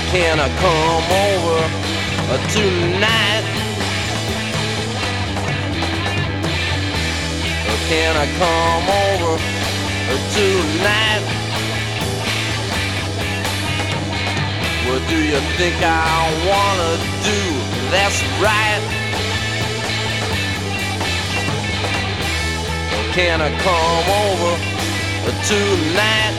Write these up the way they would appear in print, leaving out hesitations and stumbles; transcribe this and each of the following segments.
Can I come over tonight? Can I come over tonight? What do you think I wanna do? That's right. Can I come over tonight?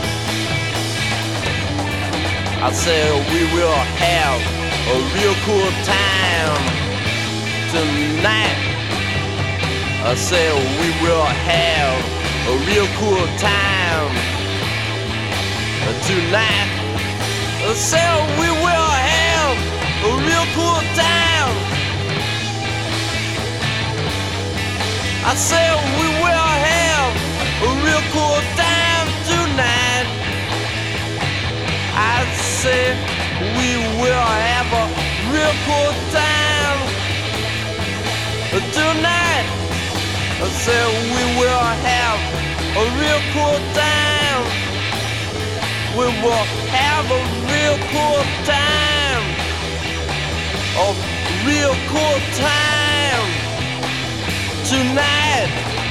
I said we will have a real cool time tonight. I said we will have a real cool time tonight. I said we will have a real cool time. I said we will have a real cool time tonight. I said we will have a real cool time tonight. I said we will have a real cool time. We will have a real cool time. A real cool time tonight.